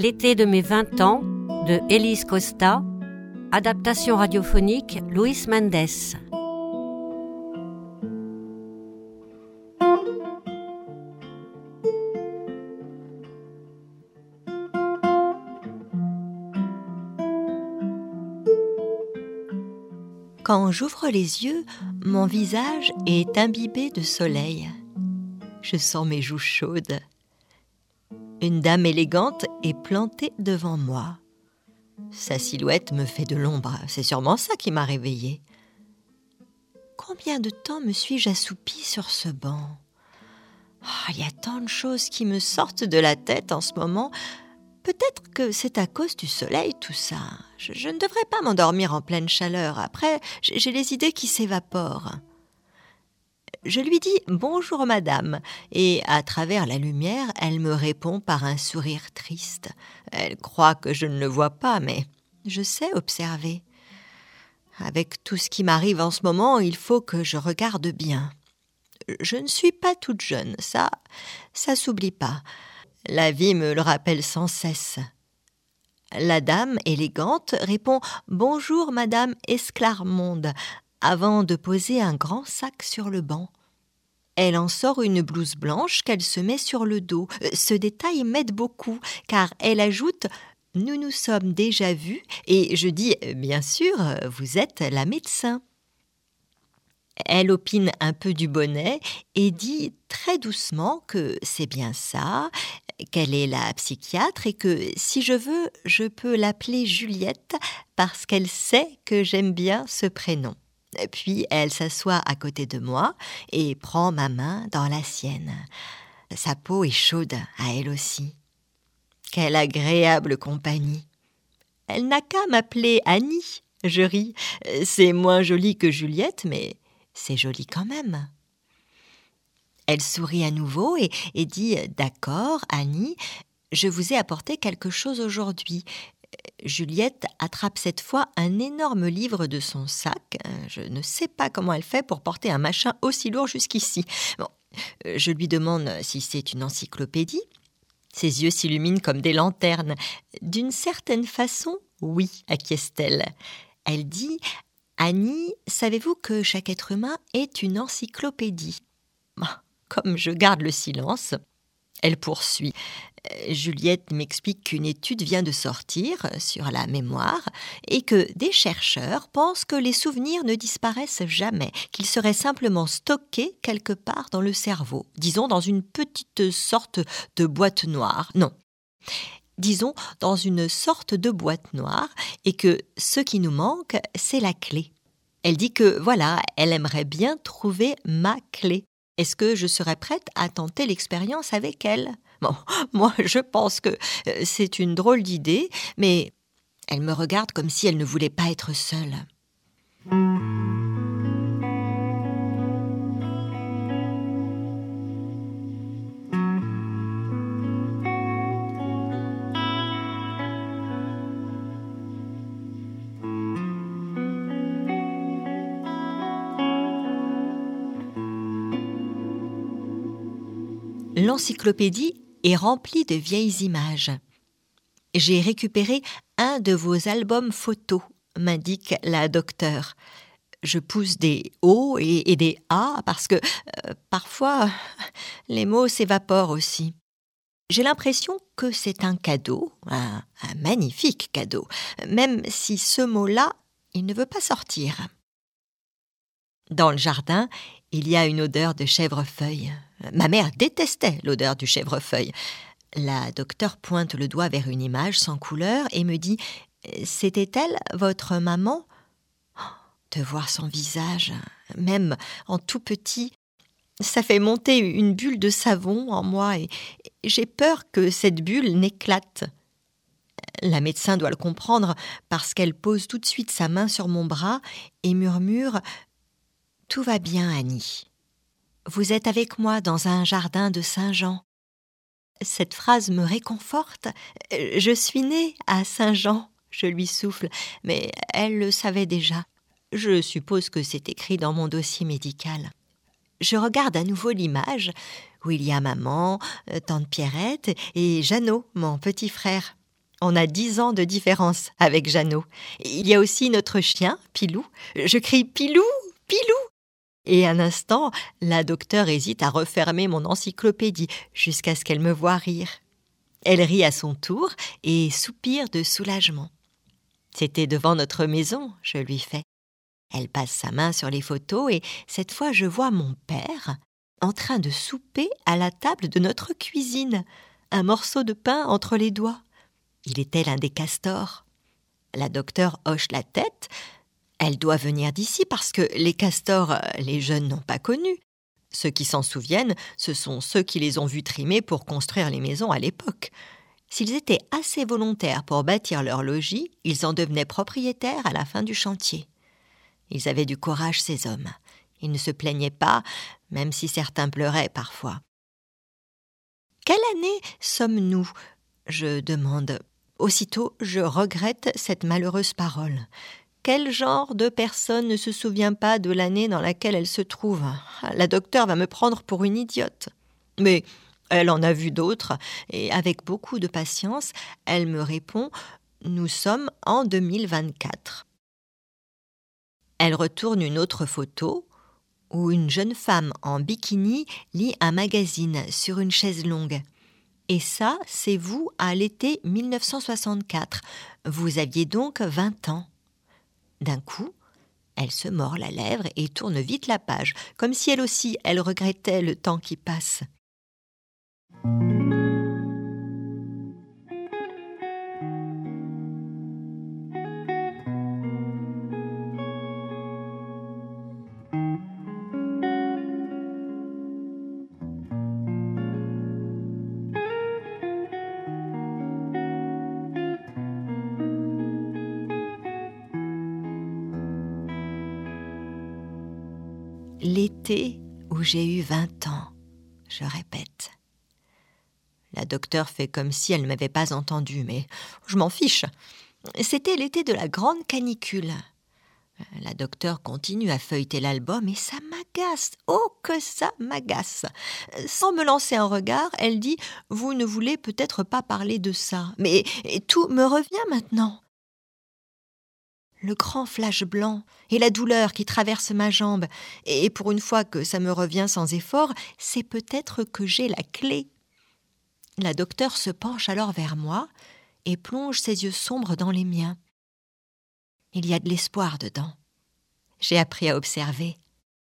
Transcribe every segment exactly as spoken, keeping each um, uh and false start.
L'été de mes vingt ans de Élise Costa, adaptation radiophonique Luis Mendes. Quand j'ouvre les yeux, mon visage est imbibé de soleil. Je sens mes joues chaudes. Une dame élégante est plantée devant moi. Sa silhouette me fait de l'ombre. C'est sûrement ça qui m'a réveillée. Combien de temps me suis-je assoupie sur ce banc ? Oh, il y a tant de choses qui me sortent de la tête en ce moment. Peut-être que c'est à cause du soleil, tout ça. Je, je ne devrais pas m'endormir en pleine chaleur. Après, j'ai, j'ai les idées qui s'évaporent. Je lui dis « Bonjour madame » et à travers la lumière, elle me répond par un sourire triste. Elle croit que je ne le vois pas, mais je sais observer. Avec tout ce qui m'arrive en ce moment, il faut que je regarde bien. Je ne suis pas toute jeune, ça, ça s'oublie pas. La vie me le rappelle sans cesse. La dame élégante répond « Bonjour madame Esclarmonde » avant de poser un grand sac sur le banc. Elle en sort une blouse blanche qu'elle se met sur le dos. Ce détail m'aide beaucoup, car elle ajoute « Nous nous sommes déjà vus » et je dis « Bien sûr, vous êtes la médecin ». Elle opine un peu du bonnet et dit très doucement que c'est bien ça, qu'elle est la psychiatre et que si je veux, je peux l'appeler Juliette parce qu'elle sait que j'aime bien ce prénom. Puis elle s'assoit à côté de moi et prend ma main dans la sienne. Sa peau est chaude à elle aussi. Quelle agréable compagnie. Elle n'a qu'à m'appeler Annie, je ris. C'est moins joli que Juliette, mais c'est joli quand même. Elle sourit à nouveau et, et dit « D'accord, Annie, je vous ai apporté quelque chose aujourd'hui. » Juliette attrape cette fois un énorme livre de son sac. Je ne sais pas comment elle fait pour porter un machin aussi lourd jusqu'ici. Bon, je lui demande si c'est une encyclopédie. Ses yeux s'illuminent comme des lanternes. D'une certaine façon, oui, acquiesce-t-elle. Elle dit « Annie, savez-vous que chaque être humain est une encyclopédie ?» Comme je garde le silence, elle poursuit. Juliette m'explique qu'une étude vient de sortir sur la mémoire et que des chercheurs pensent que les souvenirs ne disparaissent jamais, qu'ils seraient simplement stockés quelque part dans le cerveau, disons dans une petite sorte de boîte noire. Non, disons dans une sorte de boîte noire et que ce qui nous manque, c'est la clé. Elle dit que voilà, elle aimerait bien trouver ma clé. Est-ce que je serais prête à tenter l'expérience avec elle ? Bon, moi, je pense que c'est une drôle d'idée, mais elle me regarde comme si elle ne voulait pas être seule. L'encyclopédie est remplie de vieilles images. J'ai récupéré un de vos albums photos, m'indique la docteure. Je pousse des O et, et des A parce que euh, parfois les mots s'évaporent aussi. J'ai l'impression que c'est un cadeau, un, un magnifique cadeau, même si ce mot-là, il ne veut pas sortir. Dans le jardin, il y a une odeur de chèvrefeuille. Ma mère détestait l'odeur du chèvrefeuille. La docteure pointe le doigt vers une image sans couleur et me dit « C'était elle, votre maman ?» De voir son visage, même en tout petit, ça fait monter une bulle de savon en moi et j'ai peur que cette bulle n'éclate. La médecin doit le comprendre parce qu'elle pose tout de suite sa main sur mon bras et murmure « Tout va bien, Annie. Vous êtes avec moi dans un jardin de Saint-Jean. » Cette phrase me réconforte. Je suis née à Saint-Jean, je lui souffle, mais elle le savait déjà. Je suppose que c'est écrit dans mon dossier médical. Je regarde à nouveau l'image où il y a maman, tante Pierrette et Jeannot, mon petit frère. On a dix ans de différence avec Jeannot. Il y a aussi notre chien, Pilou. Je crie « Pilou, Pilou !» Et un instant, la docteure hésite à refermer mon encyclopédie jusqu'à ce qu'elle me voie rire. Elle rit à son tour et soupire de soulagement. C'était devant notre maison, je lui fais. Elle passe sa main sur les photos et cette fois je vois mon père en train de souper à la table de notre cuisine, un morceau de pain entre les doigts. Il était l'un des castors. La docteure hoche la tête. Elle doit venir d'ici parce que les castors, les jeunes n'ont pas connu. Ceux qui s'en souviennent, ce sont ceux qui les ont vus trimer pour construire les maisons à l'époque. S'ils étaient assez volontaires pour bâtir leur logis, ils en devenaient propriétaires à la fin du chantier. Ils avaient du courage, ces hommes. Ils ne se plaignaient pas, même si certains pleuraient parfois. « Quelle année sommes-nous » je demande. Aussitôt, je regrette cette malheureuse parole. Quel genre de personne ne se souvient pas de l'année dans laquelle elle se trouve ? La docteure va me prendre pour une idiote. Mais elle en a vu d'autres, et avec beaucoup de patience, elle me répond « Nous sommes en deux mille vingt-quatre ». Elle retourne une autre photo où une jeune femme en bikini lit un magazine sur une chaise longue. Et ça, c'est vous à l'été mille neuf cent soixante-quatre. Vous aviez donc vingt ans. D'un coup, elle se mord la lèvre et tourne vite la page, comme si elle aussi, elle regrettait le temps qui passe. L'été où j'ai eu vingt ans, je répète. La docteure fait comme si elle ne m'avait pas entendu, mais je m'en fiche. C'était l'été de la grande canicule. La docteure continue à feuilleter l'album et ça m'agace. Oh, que ça m'agace. Sans me lancer un regard, elle dit « Vous ne voulez peut-être pas parler de ça. » Mais tout me revient maintenant. Le grand flash blanc et la douleur qui traverse ma jambe. Et pour une fois que ça me revient sans effort, c'est peut-être que j'ai la clé. La docteure se penche alors vers moi et plonge ses yeux sombres dans les miens. Il y a de l'espoir dedans. J'ai appris à observer.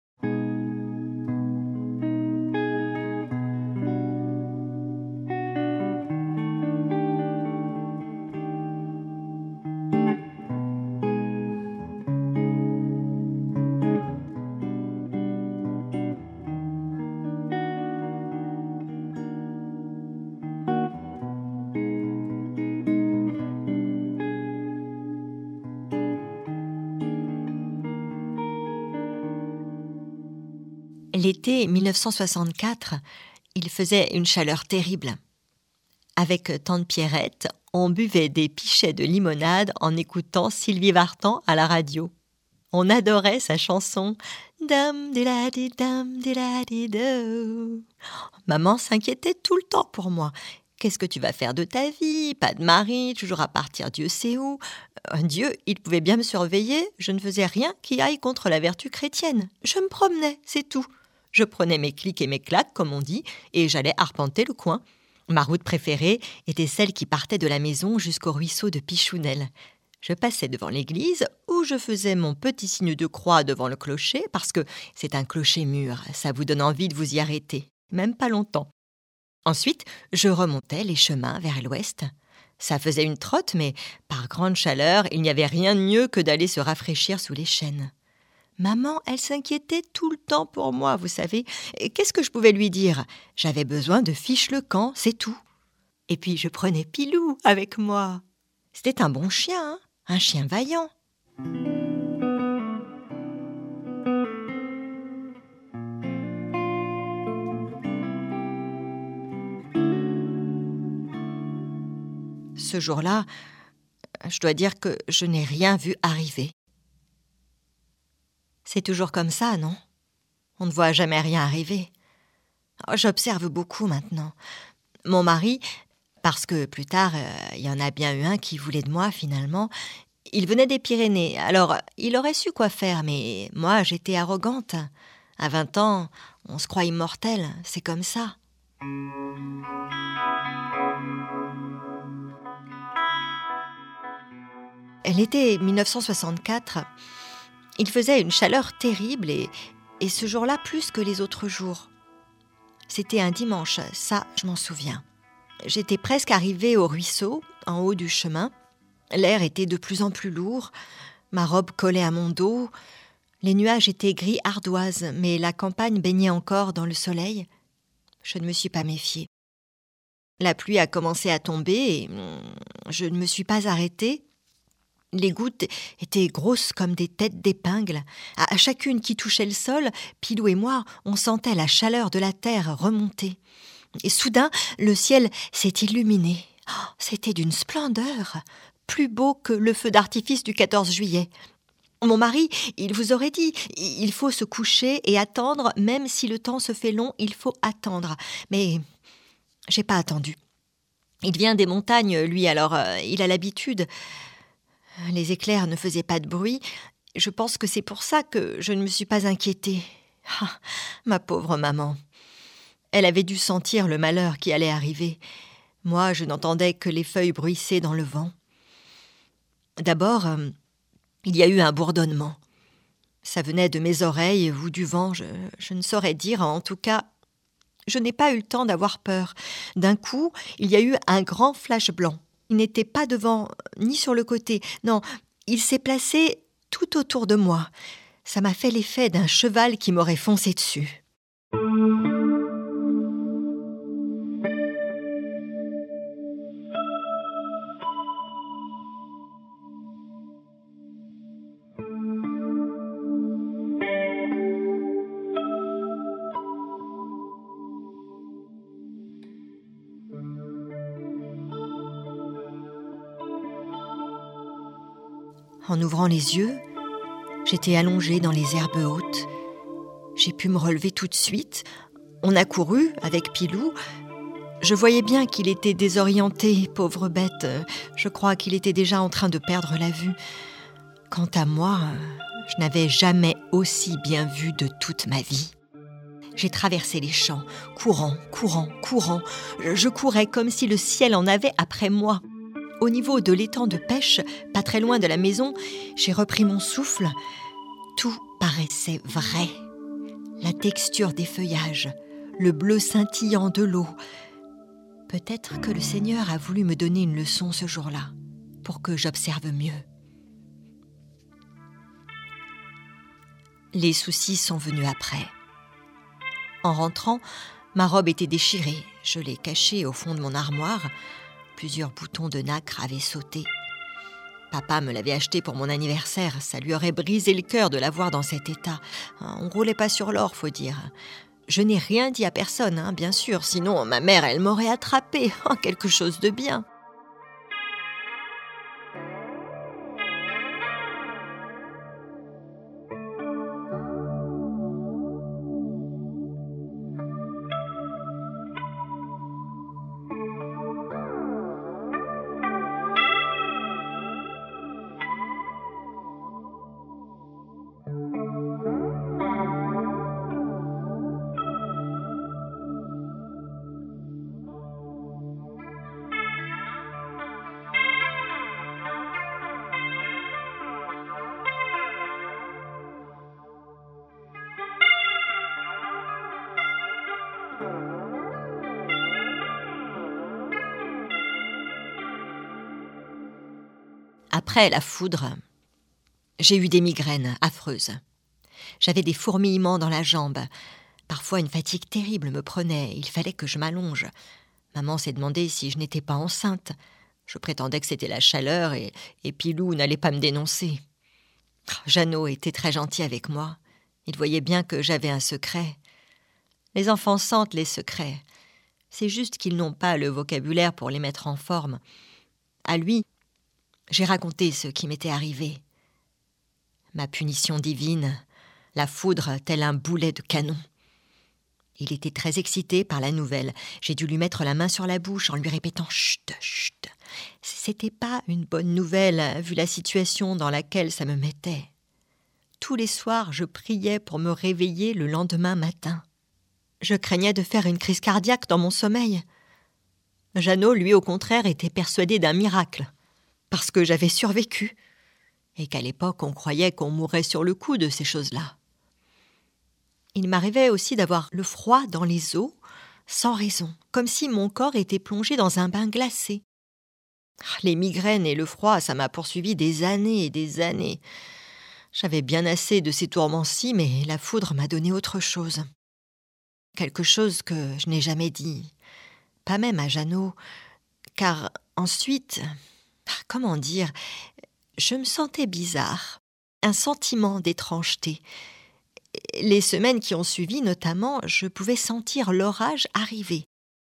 L'été mille neuf cent soixante-quatre, il faisait une chaleur terrible. Avec tante Pierrette, on buvait des pichets de limonade en écoutant Sylvie Vartan à la radio. On adorait sa chanson « Dam di la di dam di la di do ». Maman s'inquiétait tout le temps pour moi. Qu'est-ce que tu vas faire de ta vie ? Pas de mari, toujours à partir Dieu sait où. Dieu, il pouvait bien me surveiller, je ne faisais rien qui aille contre la vertu chrétienne. Je me promenais, c'est tout. Je prenais mes clics et mes claques, comme on dit, et j'allais arpenter le coin. Ma route préférée était celle qui partait de la maison jusqu'au ruisseau de Pichounel. Je passais devant l'église où je faisais mon petit signe de croix devant le clocher parce que c'est un clocher mûr, ça vous donne envie de vous y arrêter, même pas longtemps. Ensuite, je remontais les chemins vers l'ouest. Ça faisait une trotte, mais par grande chaleur, il n'y avait rien de mieux que d'aller se rafraîchir sous les chênes. Maman, elle s'inquiétait tout le temps pour moi, vous savez. Et qu'est-ce que je pouvais lui dire ? J'avais besoin de Fiche-le-Camp, c'est tout. Et puis je prenais Pilou avec moi. C'était un bon chien, hein ? Un chien vaillant. Ce jour-là, je dois dire que je n'ai rien vu arriver. C'est toujours comme ça, non ? On ne voit jamais rien arriver. J'observe beaucoup maintenant. Mon mari, Parce que plus tard, il euh, y en a bien eu un qui voulait de moi finalement. Il venait des Pyrénées, alors il aurait su quoi faire, mais moi j'étais arrogante. À vingt ans, on se croit immortel, c'est comme ça. Elle était mille neuf cent soixante-quatre. Il faisait une chaleur terrible et, et ce jour-là plus que les autres jours. C'était un dimanche, ça je m'en souviens. J'étais presque arrivée au ruisseau, en haut du chemin. L'air était de plus en plus lourd, ma robe collait à mon dos. Les nuages étaient gris ardoise, mais la campagne baignait encore dans le soleil. Je ne me suis pas méfiée. La pluie a commencé à tomber et je ne me suis pas arrêtée. Les gouttes étaient grosses comme des têtes d'épingle. À chacune qui touchait le sol, Pilou et moi, on sentait la chaleur de la terre remonter. Et soudain, le ciel s'est illuminé. Oh, c'était d'une splendeur, plus beau que le feu d'artifice du quatorze juillet. Mon mari, il vous aurait dit, il faut se coucher et attendre, même si le temps se fait long, il faut attendre. Mais j'ai pas attendu. Il vient des montagnes, lui, alors euh, il a l'habitude. Les éclairs ne faisaient pas de bruit. Je pense que c'est pour ça que je ne me suis pas inquiétée. Ah, ma pauvre maman. Elle avait dû sentir le malheur qui allait arriver. Moi, je n'entendais que les feuilles bruisser dans le vent. D'abord, euh, il y a eu un bourdonnement. Ça venait de mes oreilles ou du vent, je, je ne saurais dire. En tout cas, je n'ai pas eu le temps d'avoir peur. D'un coup, il y a eu un grand flash blanc. Il n'était pas devant, ni sur le côté. Non, il s'est placé tout autour de moi. Ça m'a fait l'effet d'un cheval qui m'aurait foncé dessus. En ouvrant les yeux, j'étais allongée dans les herbes hautes. J'ai pu me relever tout de suite. On a couru avec Pilou. Je voyais bien qu'il était désorienté, pauvre bête. Je crois qu'il était déjà en train de perdre la vue. Quant à moi, je n'avais jamais aussi bien vu de toute ma vie. J'ai traversé les champs, courant, courant, courant. Je courais comme si le ciel en avait après moi. Au niveau de l'étang de pêche, pas très loin de la maison, j'ai repris mon souffle. Tout paraissait vrai. La texture des feuillages, le bleu scintillant de l'eau. Peut-être que le Seigneur a voulu me donner une leçon ce jour-là, pour que j'observe mieux. Les soucis sont venus après. En rentrant, ma robe était déchirée. Je l'ai cachée au fond de mon armoire. Plusieurs boutons de nacre avaient sauté. Papa me l'avait acheté pour mon anniversaire. Ça lui aurait brisé le cœur de la voir dans cet état. On roulait pas sur l'or, faut dire. Je n'ai rien dit à personne, hein, bien sûr. Sinon, ma mère, elle m'aurait attrapé. Oh, quelque chose de bien. Après la foudre, j'ai eu des migraines affreuses. J'avais des fourmillements dans la jambe. Parfois, une fatigue terrible me prenait. Il fallait que je m'allonge. Maman s'est demandé si je n'étais pas enceinte. Je prétendais que c'était la chaleur et, et Pilou n'allait pas me dénoncer. Jeannot était très gentil avec moi. Il voyait bien que j'avais un secret. Les enfants sentent les secrets. C'est juste qu'ils n'ont pas le vocabulaire pour les mettre en forme. À lui, j'ai raconté ce qui m'était arrivé. Ma punition divine, la foudre tel un boulet de canon. Il était très excité par la nouvelle. J'ai dû lui mettre la main sur la bouche en lui répétant « Chut, chut ». C'était pas une bonne nouvelle, vu la situation dans laquelle ça me mettait. Tous les soirs, je priais pour me réveiller le lendemain matin. Je craignais de faire une crise cardiaque dans mon sommeil. Jeannot, lui, au contraire, était persuadé d'un miracle, parce que j'avais survécu, et qu'à l'époque, on croyait qu'on mourrait sur le coup de ces choses-là. Il m'arrivait aussi d'avoir le froid dans les os, sans raison, comme si mon corps était plongé dans un bain glacé. Les migraines et le froid, ça m'a poursuivi des années et des années. J'avais bien assez de ces tourments-ci, mais la foudre m'a donné autre chose. Quelque chose que je n'ai jamais dit, pas même à Jeannot, car ensuite, comment dire, je me sentais bizarre, un sentiment d'étrangeté. Les semaines qui ont suivi, notamment, je pouvais sentir l'orage arriver.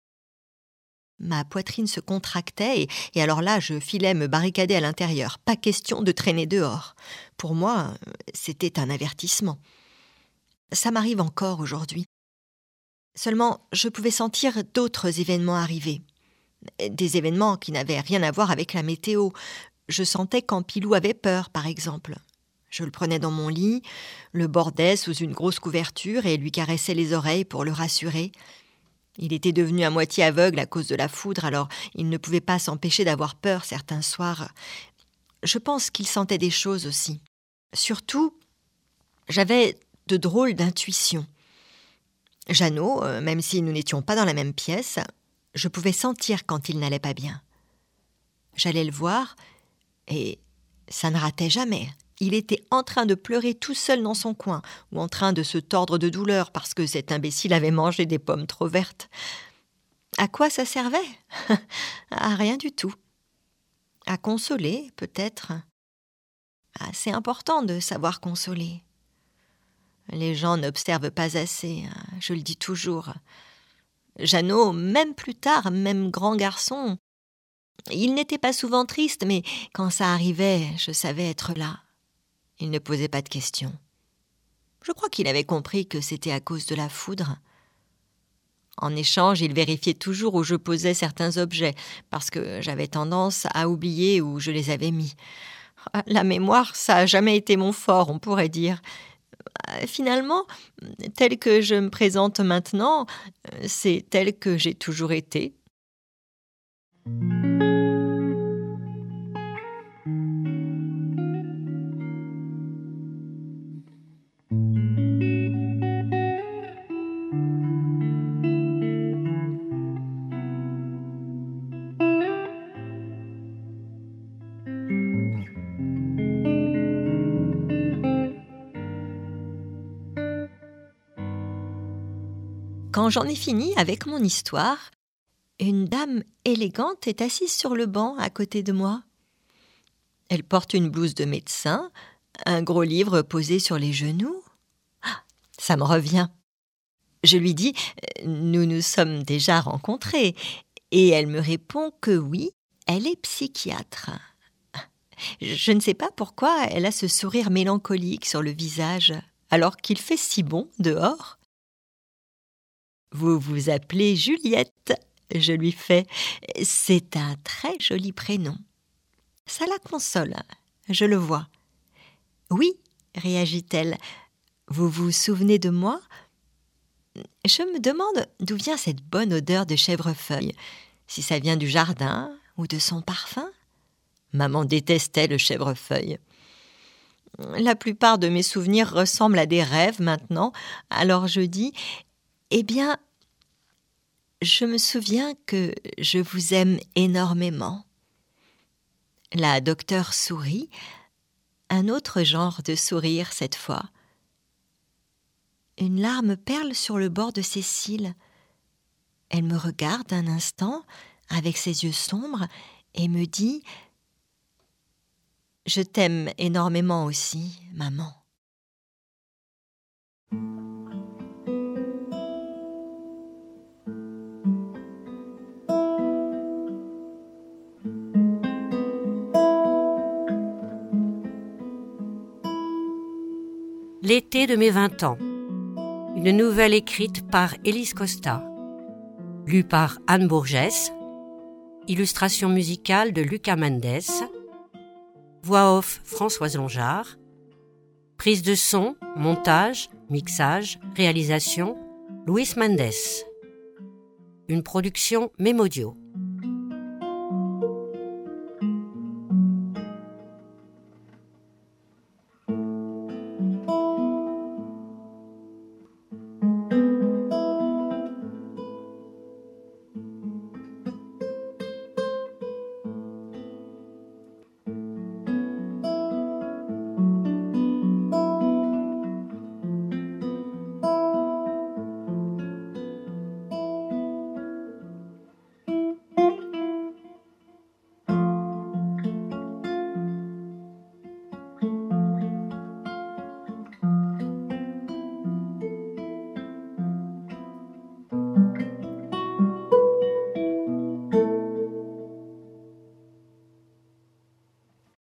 Ma poitrine se contractait et, et alors là, je filais me barricader à l'intérieur. Pas question de traîner dehors. Pour moi, c'était un avertissement. Ça m'arrive encore aujourd'hui. Seulement, je pouvais sentir d'autres événements arriver. Des événements qui n'avaient rien à voir avec la météo. Je sentais quand Pilou avait peur, par exemple. Je le prenais dans mon lit, le bordais sous une grosse couverture et lui caressais les oreilles pour le rassurer. Il était devenu à moitié aveugle à cause de la foudre, alors il ne pouvait pas s'empêcher d'avoir peur certains soirs. Je pense qu'il sentait des choses aussi. Surtout, j'avais de drôles d'intuitions. Jeannot, même si nous n'étions pas dans la même pièce, je pouvais sentir quand il n'allait pas bien. J'allais le voir et ça ne ratait jamais. Il était en train de pleurer tout seul dans son coin ou en train de se tordre de douleur parce que cet imbécile avait mangé des pommes trop vertes. À quoi ça servait ? À rien du tout. À consoler, peut-être. Ah, c'est important de savoir consoler. Les gens n'observent pas assez, je le dis toujours. Jeannot, même plus tard, même grand garçon, il n'était pas souvent triste, mais quand ça arrivait, je savais être là. Il ne posait pas de questions. Je crois qu'il avait compris que c'était à cause de la foudre. En échange, il vérifiait toujours où je posais certains objets, parce que j'avais tendance à oublier où je les avais mis. La mémoire, ça n'a jamais été mon fort, on pourrait dire. Finalement, tel que je me présente maintenant, c'est tel que j'ai toujours été. Quand j'en ai fini avec mon histoire, une dame élégante est assise sur le banc à côté de moi. Elle porte une blouse de médecin, un gros livre posé sur les genoux. Ah, ça me revient. Je lui dis « Nous nous sommes déjà rencontrés » et elle me répond que oui, elle est psychiatre. Je ne sais pas pourquoi elle a ce sourire mélancolique sur le visage alors qu'il fait si bon dehors. « Vous vous appelez Juliette », je lui fais. « C'est un très joli prénom. » Ça la console, je le vois. « Oui », réagit-elle, « vous vous souvenez de moi ?» Je me demande d'où vient cette bonne odeur de chèvrefeuille, si ça vient du jardin ou de son parfum. Maman détestait le chèvrefeuille. La plupart de mes souvenirs ressemblent à des rêves maintenant, alors je dis « Eh bien, je me souviens que je vous aime énormément. » La docteure sourit, un autre genre de sourire cette fois. Une larme perle sur le bord de ses cils. Elle me regarde un instant avec ses yeux sombres et me dit « Je t'aime énormément aussi, maman. » L'été de mes vingt ans. une nouvelle écrite par Élise Costa, lue par Anne Bourgès, illustration musicale de Lucas Mendes, voix off Françoise Longard, prise de son, montage, mixage, réalisation Luis Mendes. Une production Mémodio.